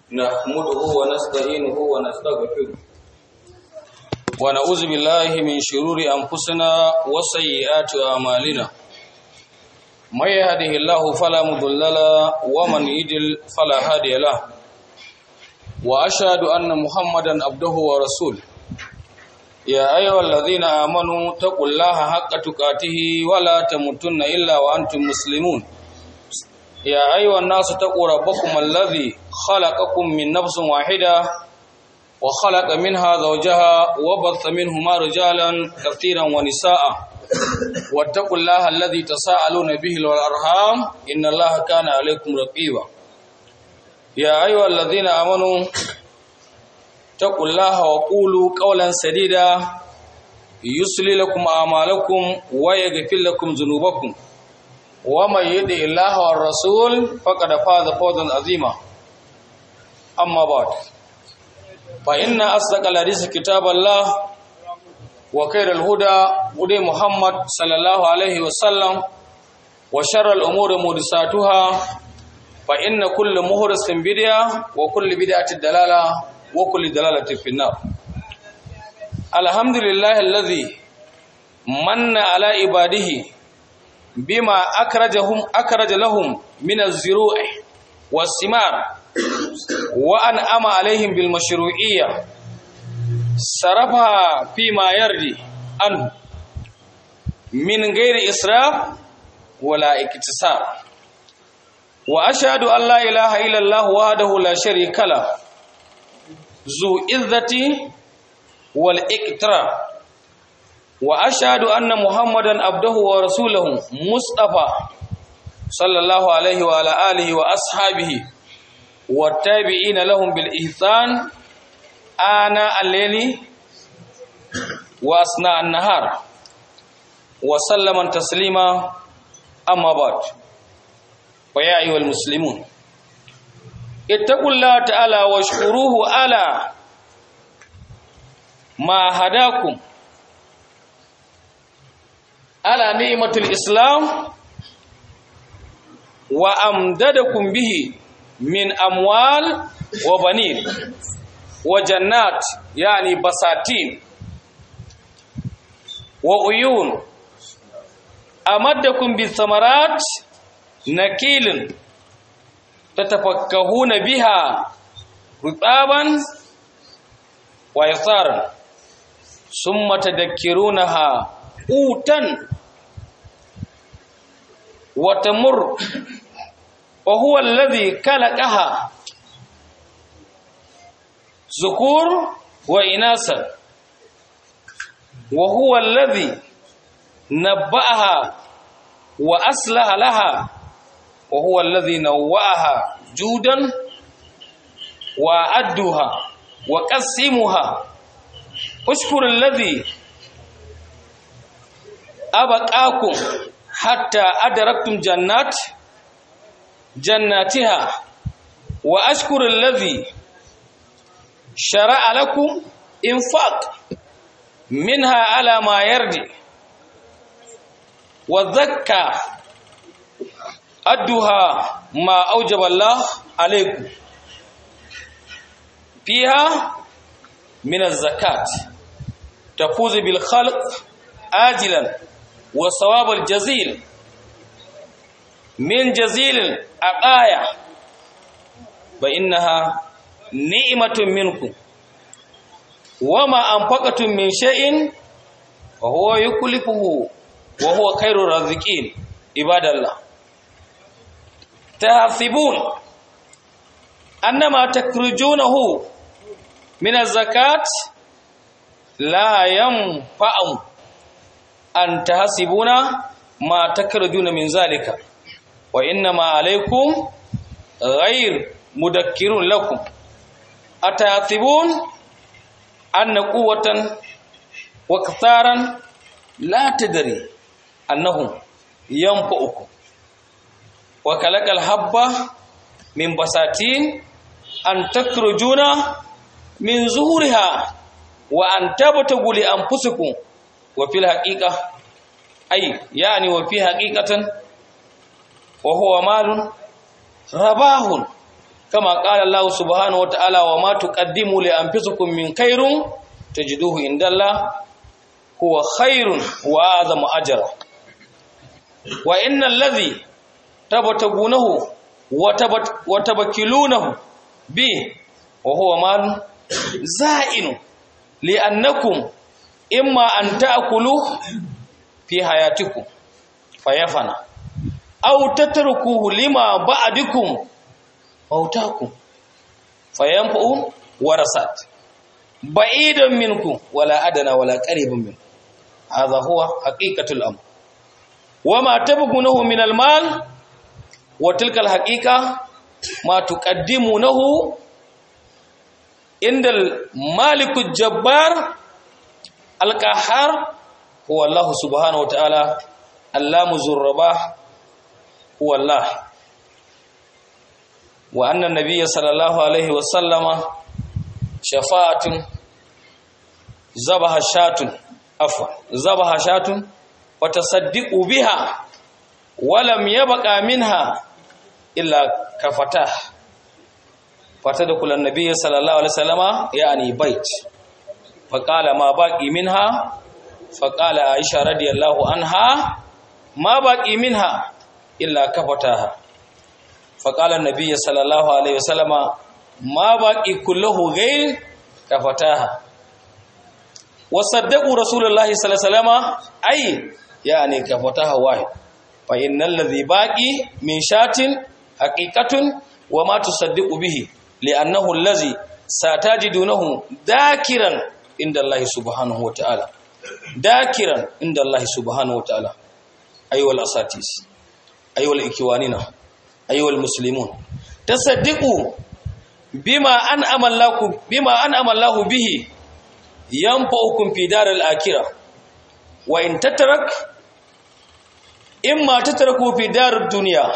نحمده ونستعينه ونستغفره ونعوذ بالله من شرور أنفسنا وسيئات أعمالنا من يهده الله فلا مضل له ومن يضلل فلا هادي له وأشهد أن محمدا عبده ورسوله يا أيها الذين آمنوا اتقوا الله حق تقاته ولا تموتن إلا وأنتم مسلمون يا أيها الناس اتقوا ربكم الذي خلقكم من نفس واحدة وخلق منها زوجها وبث منهما رجالا كثيرا ونساء واتقوا الله الذي تساءلون به والأرحام إن الله كان عليكم رقيبا يا أيها الذين آمنوا اتقوا الله وقولوا قولا سديدا يصلح لكم أعمالكم ويغفر لكم ذنوبكم ومن يطع الله والرسول فقد فاز فوزا عظيما أما بعد فإن أصدق الحديث كتاب الله وخير الهدى هدى محمد صلى الله عليه وسلم وشر الأمور محدثاتها فإن كل محدث بدعة وكل بدعة ضلالة وكل ضلالة في النار. الحمد لله الذي من على عباده بما أخرج لهم من الزروع والثمار وأنعم عليهم بالمشروعية صرفها فيما يرضي عنه من غير إسراف ولا اكتساب وأشهد أن لا إله إلا الله وحده لا شريك له ذو عزة والإكرام وأشهد أن محمدا عبده ورسوله مصطفى صلى الله عليه وعلى آله وأصحابه والتابعين لهم بالإحسان آناء الليل وأثناء النهار وسلم تسليما أما بعد ويا أيها المسلمون اتقوا الله تعالى واشكروه على ما هداكم على نعمة الإسلام وأمددكم به من أموال وبنين وجنات يعني بساتين وعيون أمدكم بالثمرات نكيل تتفكهون بها رطابا ويثارا ثم تذكرونها قوتا وتمر وهو الذي خلقها ذكور وإناثا وهو الذي نبأها وأصلح لها وهو الذي نوأها جودا وأعدها وقسمها اشكر الذي أبقاكم حتى أدركتم جناتها وأشكر الذي شرع لكم إنفاق منها على ما يرضي وزكى أدها ما أوجب الله عليكم فيها من الزكاة تفوز بالخلق آجلا وصواب الجزيل من جزيل العطايا فإنها نعمة منكم وما أنفقتم من شيء وهو يكلفه وهو خير الرازقين عباد الله تحسبون أنما تخرجونه من الزكاة لا ينفع أن تحسبون ما تخرجون من ذلك وإنما عليكم غير مذكر لكم أتحسبون أن قوة وكثارا لا تدري أنهم ينفعكم وكلك الحبة من بساتين أن تخرجون من ظهورها وأن تبتغوا لأنفسكم وفي الحقيقة أي يعني وفي حقيقة وهو مال رباه كما قال الله سبحانه وتعالى وما تقدموا لأنفسكم من خير تجدوه عند الله هو خير وأعظم أجرا وإن الذي تبتغونه وتبكلونه به وهو مال زائن لأنكم إما أن تأكلوه في حياتكم فيفنى أو تتركوه لما بعدكم موتاكم فينفع ورثات بعيدا منكم ولا أدنى ولا قريب منكم هذا هو حقيقة الأمر وما تبغونه من المال وتلك الحقيقة ما تقدمونه عند المالك الجبار القهار هو الله سبحانه وتعالى اللام ذو الرباح هو الله وأن النبي صلى الله عليه وسلم شفاعة ذبح شاة وتصدق بها ولم يبقى منها إلا كفتاه فتدخل النبي صلى الله عليه وسلم يعني بيت فقال ما باقي منها فقال عائشة رضي الله عنها ما باقي منها إلا كفتاها فقال النبي صلى الله عليه وسلم ما باقي كله غير كفتاها وصدقوا رسول الله صلى الله عليه وسلم أي يعني كفتاها واحد فإن الذي باقي من شاة حقيقة وما تصدق به لأنه الذي ستجدونه ذاكرا عند الله سبحانه وتعالى ذاكرا عند الله سبحانه وتعالى أيها الأساتذة أيها الإخواننا أيها المسلمون تصدقوا بما أنعم الله به ينفعكم في دار الآخرة وإن تترك إما تتركوا في دار الدنيا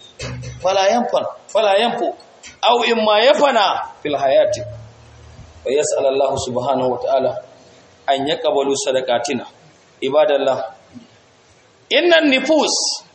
فلا ينفع أو إما يفنى في الحياة ويسأل الله سبحانه وتعالى أن يقبلوا صدقاتنا عباد الله إن النفوس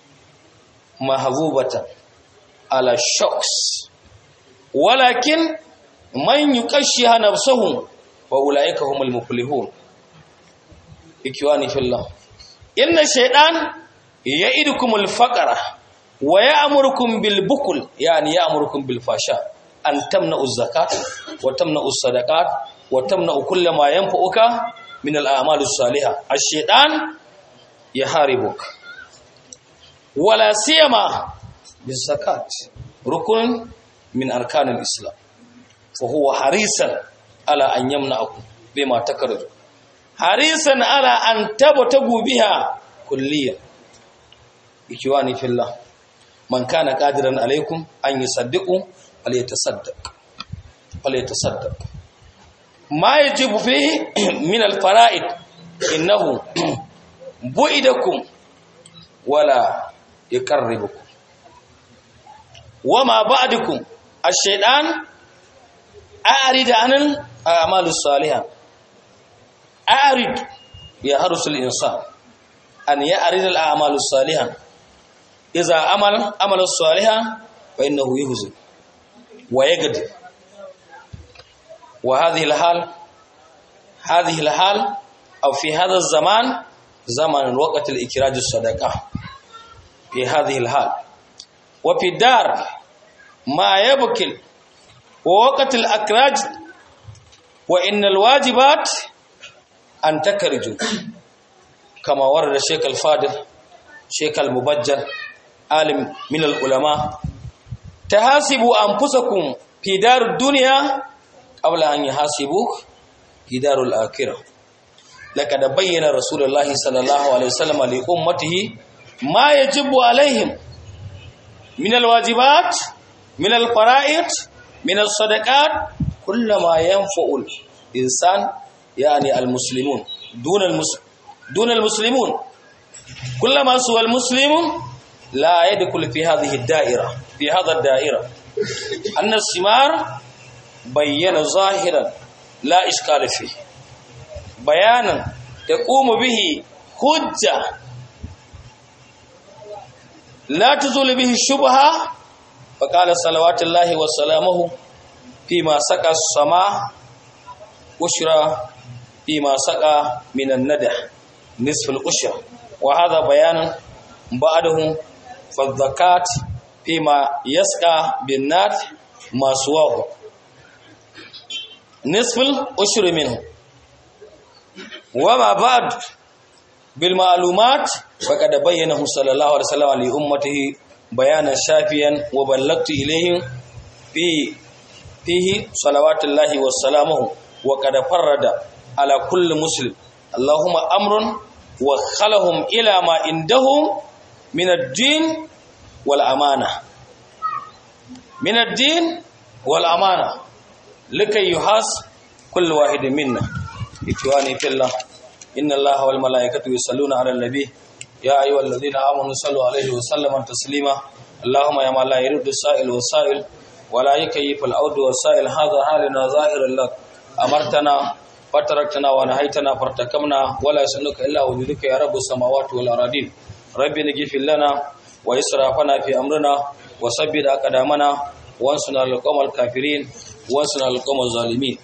محبوبة على الشخص ولكن من يكشها نفسه فأولئك هم المفلحون إخواني في الله إن الشيطان يعدكم الفقر ويأمركم بالبخل يعني يأمركم بالفحشاء أن تمنعوا الزكاة وتمنعوا الصدقات وتمنعوا كل ما ينفعك من الأعمال الصالحة الشيطان يحاربك ولا سيما بالزكاة ركن من أركان الإسلام فهو حريصا على أن يمنعكم بما تكرهون حريصا على أن تبتغوا بها كليا إخواني في الله من كان قادرا عليكم أن يصدقوا فليتصدق ما يجب فيه من الفرائض إنه بعدكم ولا يقربكم وما بعدكم الشيطان أعرض عن الأعمال الصالحة أعرض يحرص الإنسان أن يعرض الأعمال الصالحة إذا عمل الصالحة فإنه يهزم ويقدر وهذه الحال أو في هذا الزمان زمن وقت الإخراج الصدقة في هذه الحال وفي الدار ما يبكل ووقت الأخراج وإن الواجبات أن تخرجوا كما ورد الشيخ الفاضل شيخ المبجل عالم من العلماء تحاسبوا أنفسكم في دار الدنيا قبل أن يحاسبوك في دار الآخرة لقد بين رسول الله صلى الله عليه وسلم لأمته ما يجب عليهم من الواجبات من الفرائض من الصدقات كل ما ينفع الإنسان يعني المسلمون دون المسلمون كل ما سوى المسلمون لا يدخل في هذه الدائرة في هذا الدائرة أن الثمار بين ظاهرا لا إشكال فيه بيانا تقوم به حجة لا تزول به الشبهة فقال صلوات الله وسلامه فيما سقى السماء أشرى فيما سقى من الندح نصف الأشرى وهذا بيان بعده فالزكاة فيما يسقى بالنات ما سواه نصف الأشر منه. وما بعد بالمعلومات فقد بينه صلى الله عليه وسلم لأمته بيانا شافيا وبلغت إليهم فيه صلوات الله وسلامه وقد فرد على كل مسلم اللهم أمر وخلهم إلى ما عندهم من الدين والأمانة لكي يحاس كل واحد منا إخواني في الله إن الله والملائكة يصلون على النبي يا أيها الذين آمنوا صلوا عليه وسلموا تسليما اللهم يا من لا يرد السائل والسائل ولا يكيف العود والسائل هذا حالنا ظاهر لك أمرتنا فتركتنا ونهيتنا فارتكمنا ولا يسألك إلا وجودك يا رب السماوات والأراضين ربي نغفر لنا وإسرافنا في أمرنا وثبت أقدامنا وانصرنا على القوم الكافرين وانصرنا على القوم الظالمين.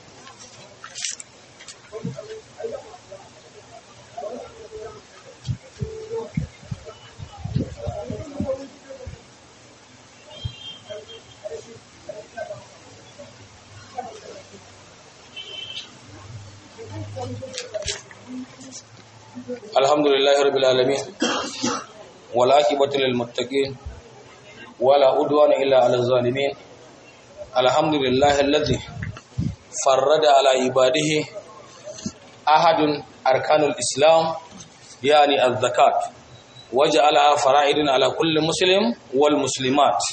الحمد لله رب العالمين والعاقبة للمتقين ولا عدوان إلا على الظالمين. الحمد لله الذي فرد على عباده أحد أركان الإسلام يعني الزكاة وجعلها فرائض على كل مسلم والمسلمات.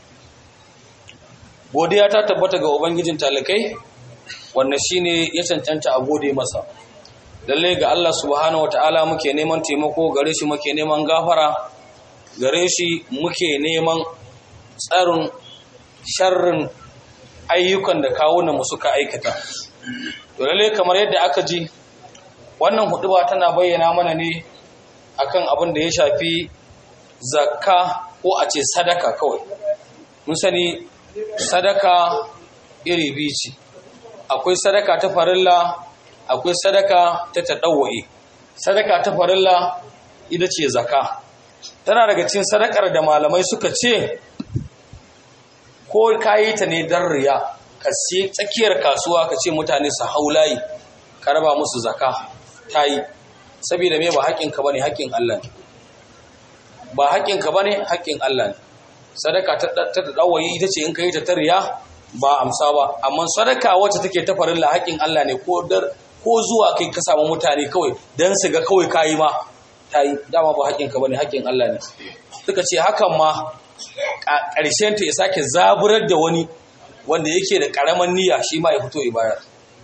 godiya ta tabbata ga ubangijin talakai wanda shine ya cancanta a gode masa. Lalle ga Allah subhanahu wataala muke neman taimako, gare shi muke neman gafara, gare shi muke neman tsarin sharrin ayyukan da kawunan mu suka aikata. To lalle kamar yadda aka ji wannan huduba tana bayyana mana ne akan abin da ya shafi zakka ko a ce sadaka kawai. Mun sani sadaka iri biyu ce, akwai sadaka ta farilla, akwai sadaka ta tadawwu'i. Sadaka ta farilla ita ce zakka, tana daga cikin sadakar da malamai suka ce ko kayi ta ne dan riya, ka sai tsakiyar kasuwa ka ce mutane su haulayi ka raba musu zakka tayi, saboda me ba haƙinka bane, haƙin Allah ne. Ba haƙinka bane, haƙin Allah ne. Sadaka ta tadawwu'i ita ce in kai ta tariya ba amsa ba, amma sadaka wacce take ta farilla haƙin Allah ne, ko zuwa kai ka samu mutane kawai dan su ga kawai kayi ma tayi, dama ba haƙinka bane, haƙin Allah ne. Suka ce hakan ma ƙarshen ta ya sake zaburar da wani wanda yake da ƙaramin niyya shi ma ya fito ya bayar.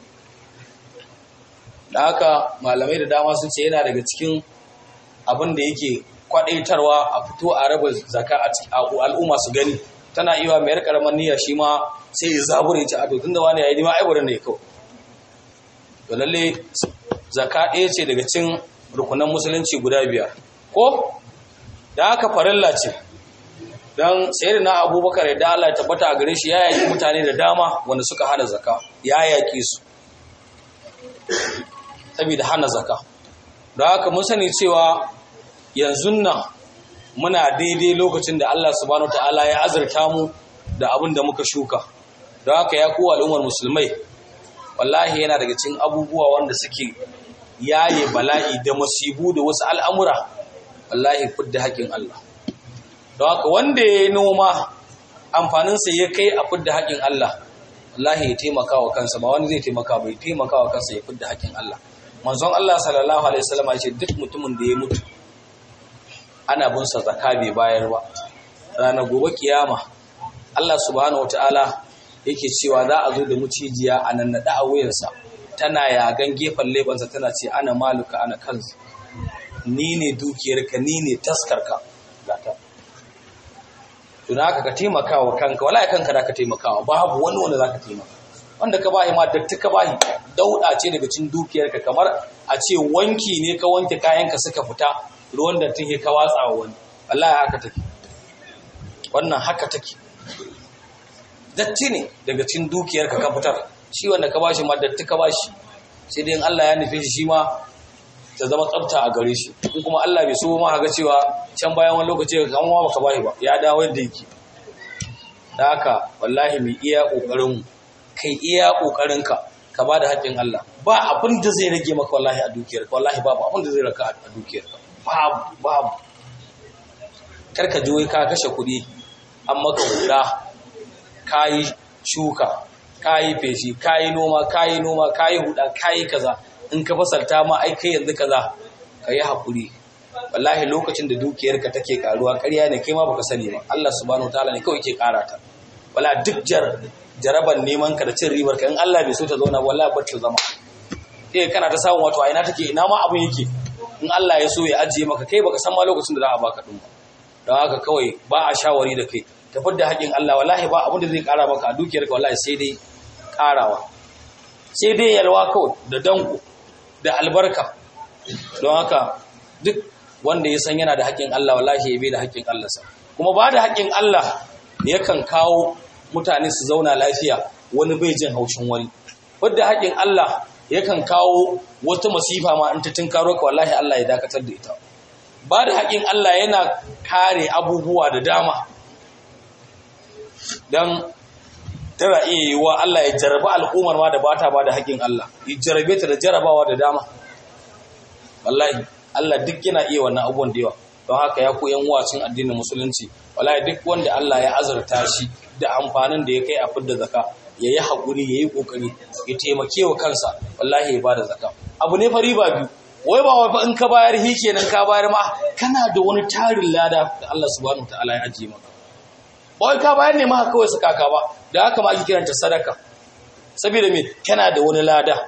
Da haka malamai da dama sun ce yana daga cikin abin da yake kwadaitarwa a fito a raba zakka a al'umma su gani. Tana iya mai ƙaramin niyya shi ma sai ya zabura ya ci ado tunda wani yayi ma ai wurin ne kawai. To lalle zakka ɗaya ce daga cikin rukunan musulunci guda biyar ko da haka farilla ce. Dan sayyidina Abubakar da Allah ya tabbata a gare shi ya yaki mutane da dama wanda suka hana zakka, ya yaki su saboda hana zakka. Da haka mun sani cewa yanzu nan muna daidai lokacin da Allah subhanahu wataala ya azurta mu da abin da muka shuka. Da haka ya kowa al'ummar musulmai, wallahi yana daga cikin abubuwa wanda suke yaye bala'i da masibu da wasu al'amura, wallahi fidda haƙin Allah. Don haka wanda ya yi noma amfaninsa ya kai a fidda haƙin Allah, wallahi ya taimaka wa kansa, ba wani zai taimaka ba, ya taimaka wa kansa ya fidda haƙin Allah. Manzon Allah sallallahu alaihi wasallam ya ce duk mutumin da ya mutu ana bin sa zakka bai bayar ba, ranar gobe kiyama Allah subhanahu wataala yake cewa za a zo da mucijiya a nan nada a wuyansa, tana yagan gefen lebansa tana ce ana maluka ana kansu, ni ne dukiyarka, ni ne taskarka. Gata tuna haka ka taimaka wa kanka, wallahi kanka da ka taimakawa, babu wani wanda za ka taimaka. Wanda ka bahi ma datti ka bahi, dauda ce daga cikin dukiyarka, kamar a ce wanki ne ka wanke kayanka suka fita, ruwan da take ka watsa wa wani. Wallahi haka take, wannan haka take. datti ne daga cikin dukiyarka ka fitar, shi wanda ka bashi ma datti ka bashi, sai dai in Allah ya nufe shi ma ta zama tsafta a gare shi, in kuma Allah bai so ma ga cewa can bayan wani lokaci ka kama baka bashi ba ya dawo yadda yake. Da haka wallahi mu iya kokarin mu, kai iya kokarin ka ba da haƙƙin Allah, ba abin da zai rage maka wallahi a dukiyarka, wallahi babu abin da zai raka a dukiyarka, babu. Karka ji wai ka kashe kuɗi an maka huda, kayi shuka, kayi feshi, kayi noma, kayi huda, kayi kaza, in ka fasalta ma ai kai yanzu kaza, kayi hakuri. Wallahi lokacin da dukiyarka take karuwa ƙarya ne kai ma baka sani ba, Allah subhanahu wataala ne kawai ke ƙara ta. Wala duk jaraban neman ka da cin ribar ka in Allah bai so ta zauna wallahi ba ta zama. Kai kana ta samu wato a ina take, ina ma abun yake, in Allah ya so ya ajiye maka kai baka san ma lokacin da za a baka din ba. Don haka kawai ba a shawari da kai, tafi da haƙin Allah, wallahi ba abin da zai ƙara maka a dukiyarka, wallahi sai dai ƙarawa, sai dai yalwa kawai da danko da albarka. Don haka duk wanda ya san yana da haƙin Allah wallahi ya bai da haƙin Allah sa. Kuma ba da haƙin Allah yakan kawo mutane su zauna lafiya, wani bai jin haushin wani. Wadda haƙin Allah yakan kawo wata masifa ma in ta tunkaro ka wallahi Allah ya dakatar da ita. Ba da haƙin Allah yana kare abubuwa da dama, don tana iya yiwuwa Allah ya jarabi al'ummar ma da ba ta ba da haƙin Allah, ya jarabe ta da jarabawa da dama. Wallahi Allah duk yana iya wannan abubuwan da yawa. Don haka ya koyan wacin addinin musulunci, wallahi duk wanda Allah ya azurta shi da amfanin da ya kai a fidda zaka, ya yi haƙuri, ya yi ƙoƙari, ya taimake wa kansa, wallahi ya ba da zaka. Abu ne fa riba biyu, wai ba wai in ka bayar hi kenan ka bayar ma kana da wani tarin lada da Allah subhanahu wataala ya ajiye maka. Ba wai ka bayar ne ma kawai su kaka ba, da haka ma ake kiranta sadaka. Saboda me? Kana da wani lada.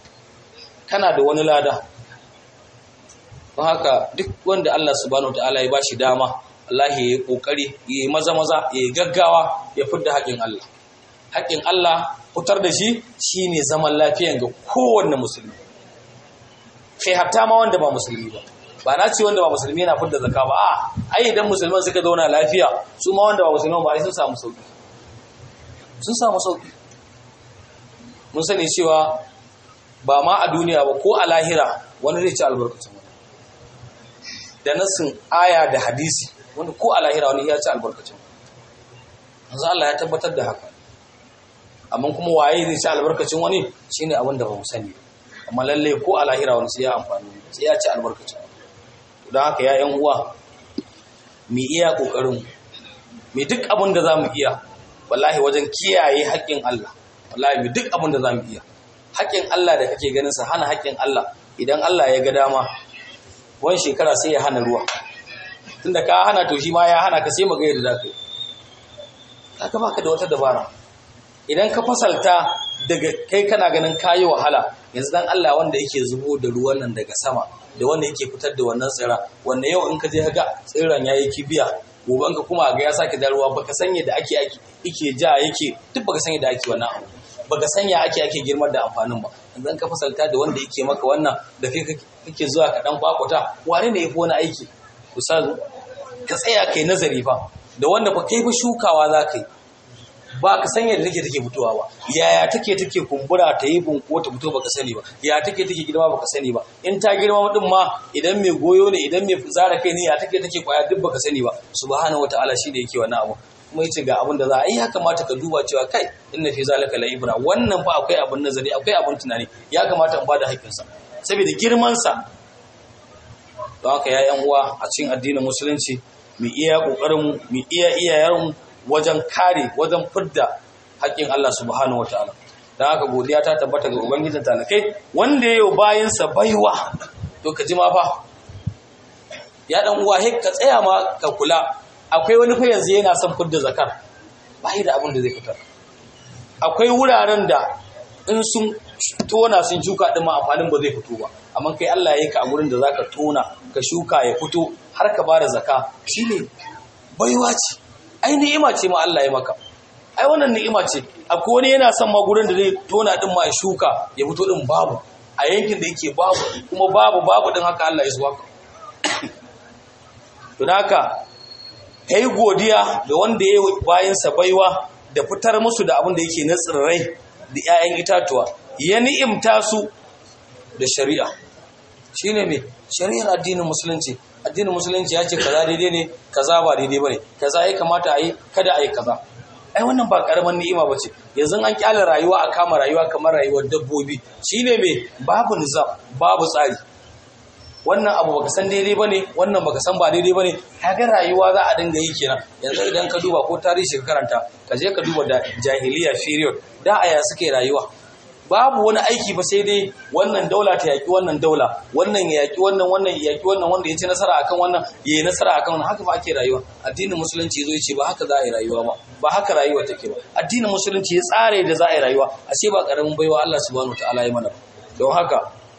Don haka duk wanda Allah subhanahu wataala ya bashi dama, Allah ya yi kokari, ya yi maza, ya yi gaggawa, ya fidda haƙin Allah. Haƙin Allah fitar da shi shine zaman lafiyan ga kowanne musulmi. Kai hatta ma wanda ba musulmi ba na ce wanda ba musulmi yana fidda zakka ba, ai idan musulman suka zauna lafiya, su ma wanda ba musulman ba ai sun samu sauki. Mun sani cewa ba ma a duniya ba ko a lahira wani zai ci albarkacin wani, da nasin aya da hadisi, wanda ko a lahira wani ya ci albarkacin wani. Yanzu Allah ya tabbatar da haka, amma kuma waye zai ci albarkacin wani shine abin da ba mu sani. Amma lalle ko a lahira wani sai ya amfani, sai ya ci albarkacin. Don haka ya ƴan uwa, mu iya kokarin mu duk abin da zamu iya wallahi wajen kiyaye haƙƙin Allah, wallahi mu duk abin da zamu iya. Haƙƙin Allah da kake ganin sa, hana haƙƙin Allah, idan Allah ya ga dama wani shekara sai ya hana ruwa, tunda ka hana to shi ma ya hana ka, sai mu ga yadda zaka yi. Haka baka da wata dabara. Idan ka fasalta daga kai kana ganin kayi wahala, yanzu dan Allah wanda yake zubo da ruwan nan daga sama, da wanda yake fitar da wannan tsira, wanda yau in ka je ga tsiran yayi kibiya, gobe ka kuma ga ya sake da ruwa, baka sanya da ake yake ja yake, duk baka sanya da ake wannan abu, baka sanya ake girmar da amfanin ba. Yanzu ka fasalta da wanda yake maka wannan, da kai kake zuwa ka dan kwakwata, wane ne yafi wani aiki? Ustaz, ka tsaya kai nazari fa, da wanda fa kai fa shukawa za ka yi, ba ka san yadda take fitowa ba, yaya take kumbura ta yi bunko ta fito baka sani ba, ya take girma baka sani ba, in ta girma din ma idan mai goyo ne, idan mai zara kai ne, ya take kwaya duk baka sani ba. Subhanahu wataala shi da yake wannan abu, kuma yace ga abin da za a yi, ya kamata ka duba cewa kai inna fi zalika la ibra, wannan fa akwai abin nazari, akwai abin tunani, ya kamata in bada haƙƙin sa saboda girman sa. Don haka ya yan uwa a cikin addinin musulunci, mu iya kokarin mu iya iyayen wajen kare, wajen fidda haƙƙin Allah subhanahu wataala. Dan haka godiya ta tabbata ga ubangijin talakai wanda yayi bayin sa baiwa. To ka ji ma fa ya dan uwa, ka tsaya ma ka kula, akwai wani fa yanzu yana son fidda zakar, bai da abin da zai fitar. Akwai wuraren da in sun tona sun shuka din ma amfanin ba zai fito ba, amma kai Allah ya yi ka a gurin da zaka tona ka shuka ya fito har ka bada zakka, shine baiwa ce. Ai ni'ima ce ma Allah ya maka, ai wannan ni'ima ce. Akwai wani yana son ma gurin da zai tona din ma ya shuka ya fito din babu, a yankin da yake babu, kuma babu din haka Allah ya so haka. Don haka kai godiya ga wanda ya yi bayansa baiwa da fitar musu da abin da yake na tsirrai da 'ya'yan itatuwa, ya ni'imta su da shari'a. Shine me shari'ar addinin musulunci. Addinin musulunci ya ce kaza daidai ne, kaza ba daidai bane, kaza ya kamata a yi, kada a yi kaza. Ai wannan ba karaman ni'ima bace. Yanzu an kyale rayuwa a kama rayuwa kamar rayuwar dabbobi. Shine me babu nizam, babu tsari. Wannan abu baka san daidai bane, wannan baka san ba daidai bane. Kaga rayuwa za a dinga yi kenan. Yanzu idan ka duba ko tarihi ka karanta, ka je ka duba da jahiliya period, da aya suke rayuwa. Babu wani aiki ba sai dai wannan daula ta yaki wannan daula, wannan ya yaki wannan, wannan ya yaki wannan, wanda ya ci nasara akan wannan, yayi nasara akan wannan. Haka ba ake rayuwa. Addinin musulunci yazo yace ba haka za a yi rayuwa ba, ba haka rayuwa take ba. Addinin musulunci ya tsare da za a yi rayuwa, ashe ba karamin baiwa Allah subhanahu wataala ya mana. Don haka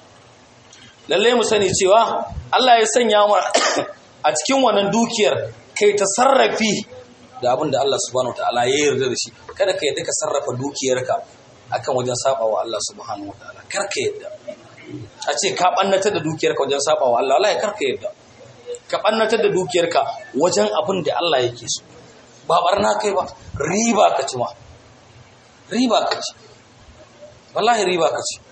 lalle mu sani cewa Allah ya sanya mu a cikin wannan dukiyar kai ta sarrafi da abin da Allah subhanahu wataala ya yarda da shi. Kada ka yadda ka sarrafa dukiyarka akan wajen sabawa Allah subhanahu wataala. Karka yadda a ce ka bannatar da dukiyarka wajen sabawa Allah, wallahi karka yadda ka bannatar da dukiyarka wajen abin da Allah yake so. Ba barna kai ba, riba ka ci ma, riba ka ci, wallahi riba ka ci.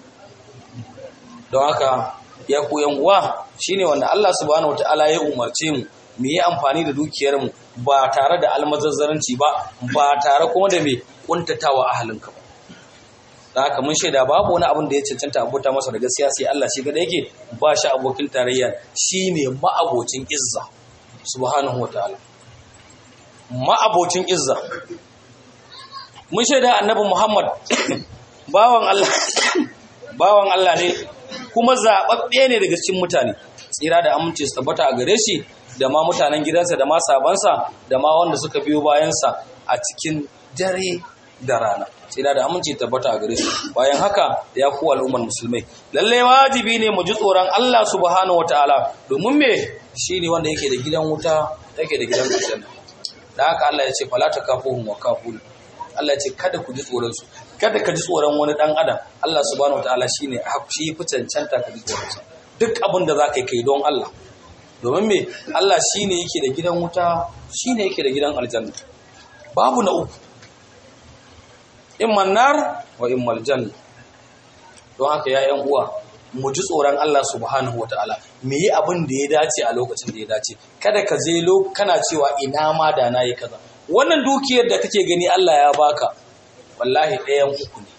Don haka ya ku yan uwa, shine wanda Allah subhanahu wataala ya umarce mu mu yi amfani da dukiyar mu ba tare da almazazzaranci ba, ba tare kuma da me kuntatawa ahalinka ba. Da haka mun shaida babu wani abin da ya cancanta abota masa da gaskiya sai Allah shi gada yake, ba shi abokin tarayya, shine ma'abocin izza subhanahu wataala, ma'abocin izza. Mun shaida annabi Muhammad bawan Allah ne kuma zababbe ne daga cikin mutane, tsira da aminci su tabbata a gare shi da ma mutanen gidansa da ma sabansa da ma wanda suka biyo bayansa a cikin dare da rana. Tsira da aminci tabbata a gare su. Bayan haka ya ku al'ummar musulmai, lalle wajibi ne mu ji tsoron Allah subhanahu wataala, domin me shine wanda yake da gidan wuta, yake da gidan aljanna. Da haka Allah ya ce fala takafuhum wa kafun. Allah ya ce kada ku ji tsoron su, kada ka ji tsoron wani dan adam. Allah subhanahu wataala shine shi fi cancanta ka ji tsoron sa. Duk abin da zaka yi kai don Allah. Domin me Allah shine yake da gidan wuta, shine yake da gidan aljanna. Babu na uku. Imman nar wa immal janna. Don haka ya yan uwa, mu ji tsoron Allah subhanahu wataala, mu yi abin da ya dace a lokacin da ya dace. Kada ka je kana cewa ina ma da nayi kaza. Wannan dukiyar da kake gani Allah ya baka, wallahi ɗayan uku ne.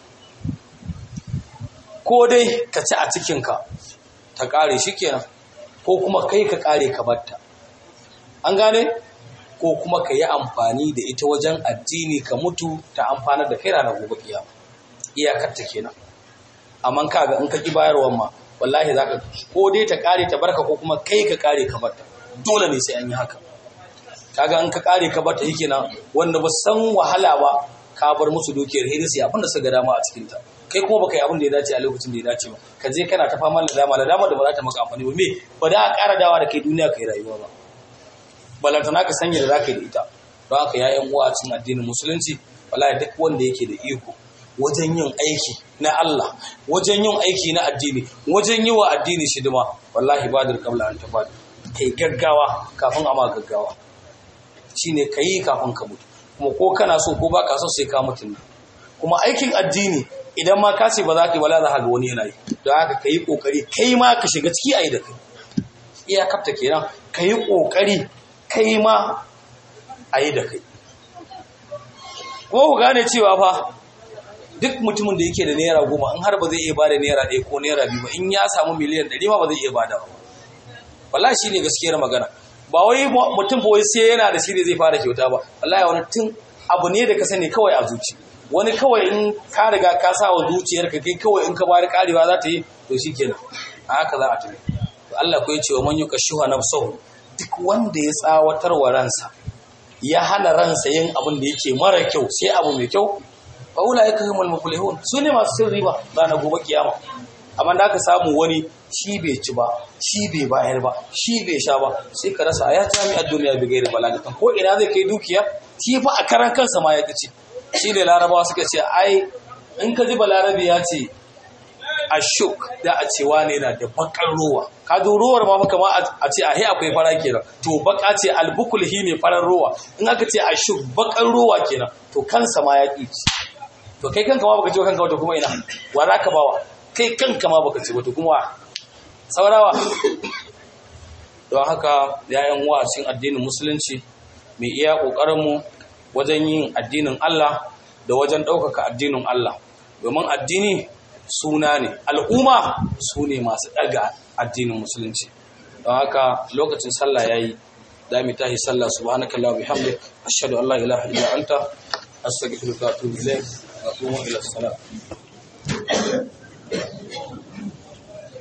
Ko dai ka ci a cikinka ta ƙare shikenan, ko kuma kai ka ƙare ka batta. An gane? Ko kuma ka yi amfani da ita wajen addini ka mutu ta amfanar da kai ranar gobe kiyama. Iyakar ta kenan. Amma kaga in ka ki bayarwa ma, wallahi zaka ko dai ta ƙare ta barka, ko kuma kai ka ƙare ka batta. Dole ne sai an yi haka. Kaga in ka ƙare ka batta yake nan, wanda ba san wahala ba ka bar musu dukiyar hirisi abin da suka dama a cikin ta. Kai kuma baka yi abin da ya dace a lokacin da ya dace ba. Ka je kana ta fama da dama da ba za ta maka amfani ba. Me ba da a ƙara dawa da kai duniya kai rayuwa ba. Balantana ka sanya da zaka yi da ita. Don haka ya yan uwa a cikin addinin musulunci, wallahi duk wanda yake da iko wajen yin aiki na Allah, wajen yin aiki na addini, wajen yi wa addini shidima, wallahi badir qabla an tabad. Kai gaggawa kafin a ma gaggawa. Shine kai kafin ka mutu. Kuma ko kana so ko baka so sai ka mutu. Kuma aikin addini idan ma ka ce ba za ka yi, wala za ka ga wani yana yi. Don haka kai kokari kai ma ka shiga ciki ayi da kai. Iya kafta kenan, kai kokari kai ma ayi da kai. Ko ku gane cewa fa duk mutumin da yake da naira 10, in har ba zai iya bada naira 1 ko naira 2 ba, in ya samu miliyan 100 ma ba zai iya bada ba. Wallahi shine gaskiyar magana. Ba wai mutum ba wai sai yana da shi ne zai fara kyauta ba. Wallahi wani tun abu ne da ka sani kawai a zuci. Wani kawai in ka riga ka sa wa zuciyarka kai kawai in ka bari karewa za ta yi, to shikenan. A haka za a tafi. To Allah ko ya ce wa man yukashuha nafsuhu, duk wanda ya tsawatar wa ransa, ya hana ransa yin abin da yake mara kyau sai abu mai kyau, fa ulaika humul muflihun. Su ne masu cin riba ranar gobe kiyama. Amma da aka samu wani shi bai ci ba, shi bai bayar ba, shi bai sha ba, sai ka rasa ya jami'ar duniya bi gairi balagatan. Ko ina zai kai dukiya, shi fa a karan kansa ma ya ci. Shi ne larabawa suka ce ai in ka ji balarabi ya ce ashuk da a ce wane yana da bakar rowa ka zo rowar ma kama a ce ahe akwai fara kenan to baka ce albukul hi ne farar rowa in aka ce ashuk bakar rowa kenan to kansa ma ya ƙi to kai kanka ma baka ce kanka wato kuma ina wa za ka bawa kai kanka ma baka ce wato kuma saurawa don haka yayan wa'azin addinin musulunci mai iya ƙoƙarinmu wajen yin addinin Allah da wajen ɗaukaka addinin Allah domin addini suna ne al'umma su ne masu ɗaga addinin musulunci don haka lokacin sallah ya yi da mu tahi sallah subhanakallah wa bihamdik ashhadu an la ilaha illa anta astaghfiruka wa atubu ilayk wa atubu ila salat